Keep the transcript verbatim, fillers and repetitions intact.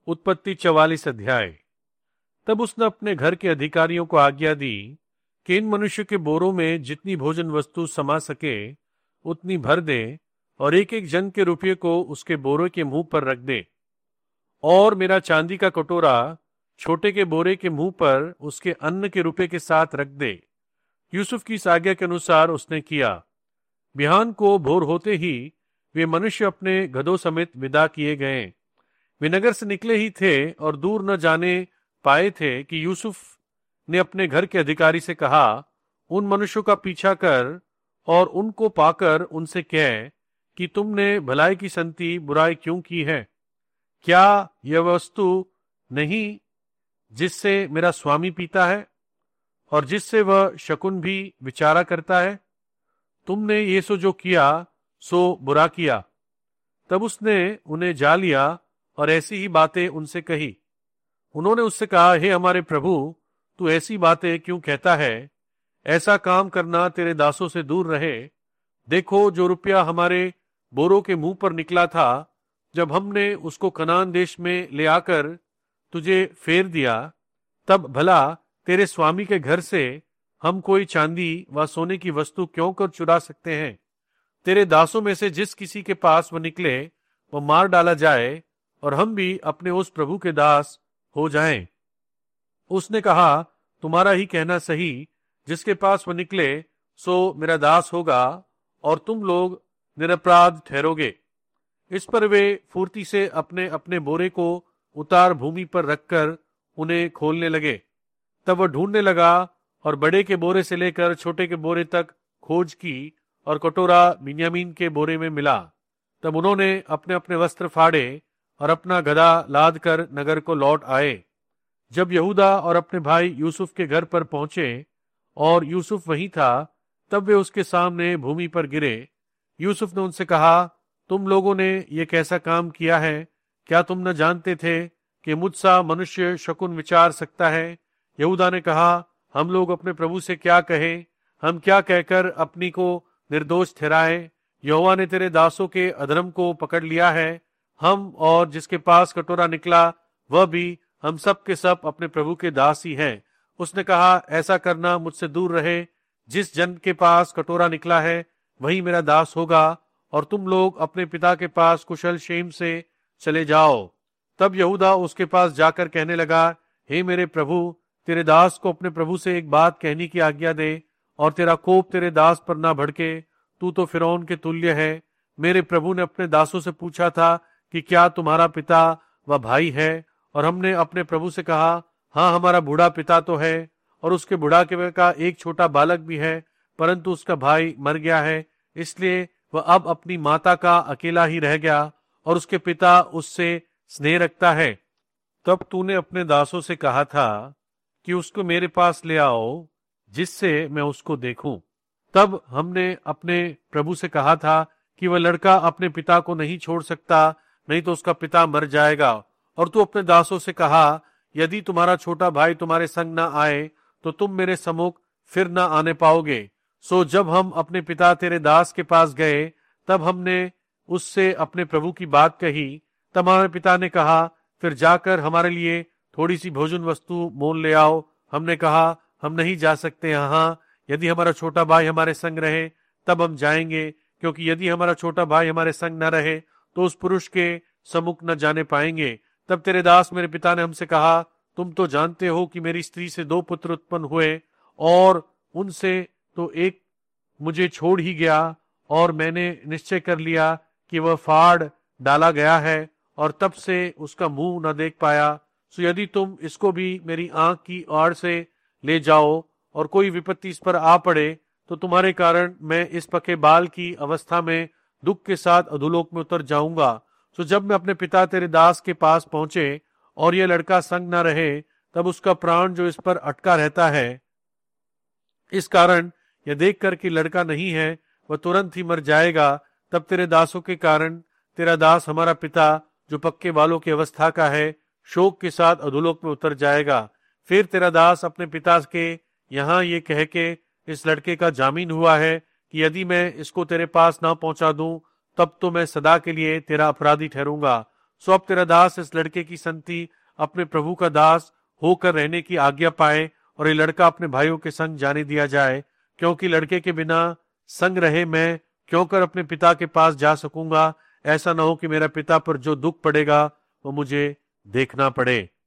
उत्पत्ति चवालीस अध्याय। तब उसने अपने घर के अधिकारियों को आज्ञा दी कि इन मनुष्य के बोरों में जितनी भोजन वस्तु समा सके उतनी भर दे और एक एक जन के रुपये को उसके बोरे के मुंह पर रख दे, और मेरा चांदी का कटोरा छोटे के बोरे के मुंह पर उसके अन्न के रुपये के साथ रख दे। यूसुफ की इस आज्ञा के अनुसार उसने किया। बिहान को भोर होते ही वे मनुष्य अपने गधों समेत विदा किए गए। वे नगर से निकले ही थे और दूर न जाने पाए थे कि यूसुफ ने अपने घर के अधिकारी से कहा, उन मनुष्यों का पीछा कर और उनको पाकर उनसे कह कि तुमने भलाई की संति बुराई क्यों की है? क्या यह वस्तु नहीं जिससे मेरा स्वामी पीता है और जिससे वह शकुन भी विचारा करता है? तुमने ये सो जो किया सो बुरा किया। तब उसने उन्हें जा लिया और ऐसी ही बातें उनसे कही। उन्होंने उससे कहा, हे हमारे प्रभु, तू ऐसी बातें क्यों कहता है? ऐसा काम करना तेरे दासों से दूर रहे। देखो, जो रुपया हमारे बोरों के मुंह पर निकला था, जब हमने उसको कनान देश में ले आकर तुझे फेर दिया, तब भला तेरे स्वामी के घर से हम कोई चांदी व सोने की वस्तु क्यों कर चुरा सकते हैं? तेरे दासों में से जिस किसी के पास वह निकले वह मार डाला जाए और हम भी अपने उस प्रभु के दास हो जाएं। उसने कहा, तुम्हारा ही कहना सही, जिसके पास वह निकले सो मेरा दास होगा और तुम लोग निरपराध ठहरोगे। इस पर वे फुर्ती से अपने अपने बोरे को उतार भूमि पर रखकर उन्हें खोलने लगे। तब वह ढूंढने लगा और बड़े के बोरे से लेकर छोटे के बोरे तक खोज की और कटोरा बिन्यामीन के बोरे में मिला। तब उन्होंने अपने अपने वस्त्र फाड़े और अपना गधा लाद कर नगर को लौट आए। जब यहूदा और अपने भाई यूसुफ के घर पर पहुंचे और यूसुफ वहीं था, तब वे उसके सामने भूमि पर गिरे। यूसुफ ने उनसे कहा, तुम लोगों ने ये कैसा काम किया है? क्या तुम न जानते थे कि मुझसा मनुष्य शकुन विचार सकता है? यहूदा ने कहा, हम लोग अपने प्रभु से क्या कहें? हम क्या कहकर अपनी को निर्दोष ठहराए? यहोवा ने तेरे दासों के अधर्म को पकड़ लिया है। हम और जिसके पास कटोरा निकला वह भी, हम सब के सब अपने प्रभु के दास ही हैं। उसने कहा, ऐसा करना मुझसे दूर रहे। जिस जन के पास कटोरा निकला है वही मेरा दास होगा, और तुम लोग अपने पिता के पास कुशल क्षेम से चले जाओ। तब यहूदा उसके पास जाकर कहने लगा, हे मेरे प्रभु, तेरे दास को अपने प्रभु से एक बात कहने की आज्ञा दे, और तेरा कोप तेरे दास पर ना भड़के। तू तो फिरौन के तुल्य है। मेरे प्रभु ने अपने दासों से पूछा था कि क्या तुम्हारा पिता व भाई है? और हमने अपने प्रभु से कहा, हाँ, हमारा बूढ़ा पिता तो है और उसके बुढ़ापे का एक छोटा बालक भी है, परंतु उसका भाई मर गया है, इसलिए वह अब अपनी माता का अकेला ही रह गया और उसके पिता उससे स्नेह रखता है। तब तूने अपने दासों से कहा था कि उसको मेरे पास ले आओ, जिससे मैं उसको देखूं। तब हमने अपने प्रभु से कहा था कि वह लड़का अपने पिता को नहीं छोड़ सकता, नहीं तो उसका पिता मर जाएगा। और तू अपने दासों से कहा, यदि तुम्हारा छोटा भाई तुम्हारे संग न आए तो तुम मेरे सम्मुख फिर न आने पाओगे। सो जब हम अपने पिता तेरे दास के पास गए, तब हमने उससे अपने प्रभु की बात कही। तब हमारे पिता ने कहा, फिर जाकर हमारे लिए थोड़ी सी भोजन वस्तु मोल ले आओ। हमने कहा, हम नहीं जा सकते यहाँ। यदि हमारा छोटा भाई हमारे संग रहे तब हम जाएंगे, क्योंकि यदि हमारा छोटा भाई हमारे संग न रहे तो उस पुरुष के सम्मुख न जाने पाएंगे। तब तेरे दास मेरे पिता ने हमसे कहा, तुम तो जानते हो कि मेरी स्त्री से दो पुत्र उत्पन्न हुए और उनसे तो एक मुझे छोड़ ही गया, और मैंने निश्चय कर लिया कि वह फाड़ डाला गया है और तब से उसका मुंह न देख पाया। सो यदि तुम इसको भी मेरी आंख की आड़ से ले जाओ और कोई विपत्ति इस पर आ पड़े तो तुम्हारे कारण मैं इस पके बाल की अवस्था में दुख के साथ अधोलोक में उतर जाऊंगा। सो जब मैं अपने पिता तेरे दास के पास पहुंचे और यह लड़का संग न रहे, तब उसका प्राण जो इस पर अटका रहता है, इस कारण यह देखकर कि लड़का नहीं है, वह तुरंत ही मर जाएगा। तब तेरे दासों के कारण तेरा दास हमारा पिता जो पक्के बालों की अवस्था का है, शोक के साथ अधोलोक में उतर जाएगा। फिर तेरा दास अपने पिता के यहाँ ये कह के इस लड़के का जामीन हुआ है कि यदि मैं इसको तेरे पास ना पहुंचा दूं, तब तो मैं सदा के लिए तेरा अपराधी ठहरूंगा। सो अब तेरा दास इस लड़के की संति अपने प्रभु का दास होकर रहने की आज्ञा पाए, और ये लड़का अपने भाइयों के संग जाने दिया जाए, क्योंकि लड़के के बिना संग रहे मैं क्यों कर अपने पिता के पास जा सकूंगा। ऐसा न हो कि मेरा पिता पर जो दुख पड़ेगा वो मुझे देखना पड़े।